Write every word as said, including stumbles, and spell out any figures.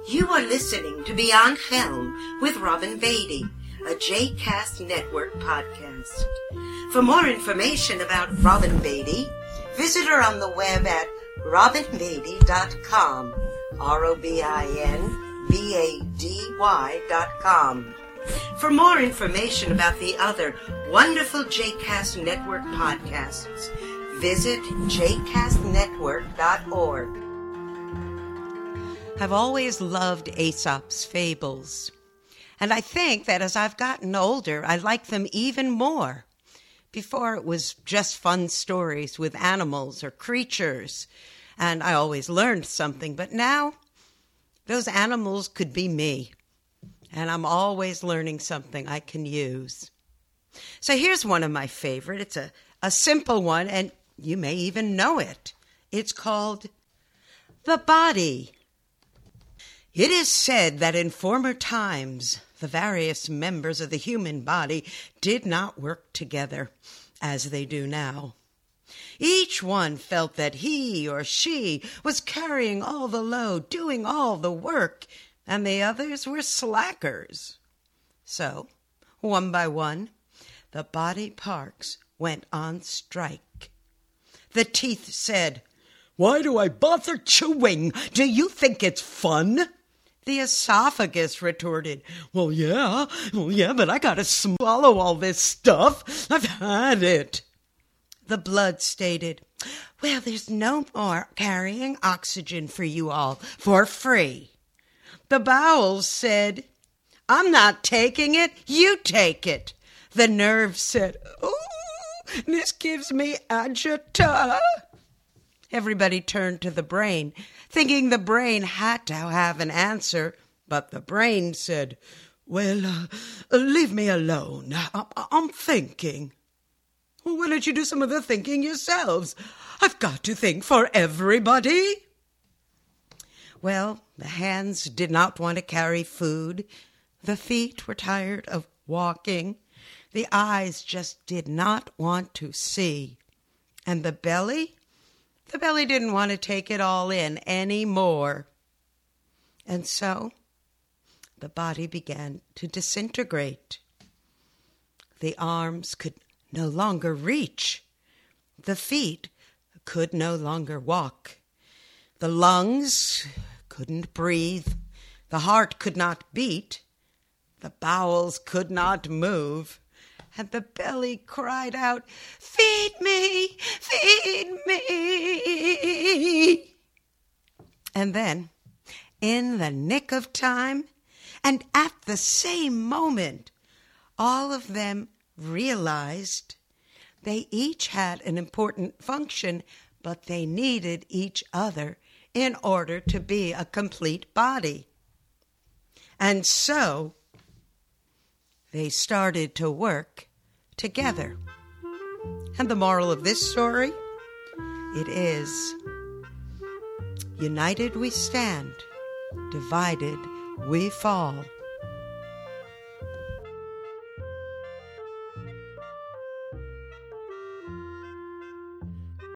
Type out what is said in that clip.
You are listening to Beyond Film with Robin Beatty, a J Cast Network podcast. For more information about Robin Beatty, visit her on the web at robin beatty dot com, R O B I N B A D Y dot com. For more information about the other wonderful J Cast Network podcasts, visit j cast network dot org. I've always loved Aesop's fables, and I think that as I've gotten older, I like them even more. Before, it was just fun stories with animals or creatures, and I always learned something, but now those animals could be me, and I'm always learning something I can use. So here's one of my favorite. It's a, a simple one, and you may even know it. It's called The Body. It is said that in former times, the various members of the human body did not work together as they do now. Each one felt that he or she was carrying all the load, doing all the work, and the others were slackers. So, one by one, the body parts went on strike. The teeth said, "Why do I bother chewing? Do you think it's fun?" The esophagus retorted, "Well, yeah, well, yeah, but I gotta swallow all this stuff. I've had it." The blood stated, "Well, there's no more carrying oxygen for you all for free." The bowels said, "I'm not taking it, you take it." The nerves said, "Ooh, this gives me agita." Everybody turned to the brain, thinking the brain had to have an answer, but the brain said, "Well, uh, leave me alone. I- I'm thinking." "Well, why don't you do some of the thinking yourselves? I've got to think for everybody." Well, the hands did not want to carry food. The feet were tired of walking. The eyes just did not want to see. And the belly? The belly didn't want to take it all in anymore. And so the body began to disintegrate. The arms could no longer reach. The feet could no longer walk. The lungs couldn't breathe. The heart could not beat. The bowels could not move. And the belly cried out, "Feed me, feed me." And then, in the nick of time, and at the same moment, all of them realized they each had an important function, but they needed each other in order to be a complete body. And so they started to work together. And the moral of this story? It is, united we stand, divided we fall.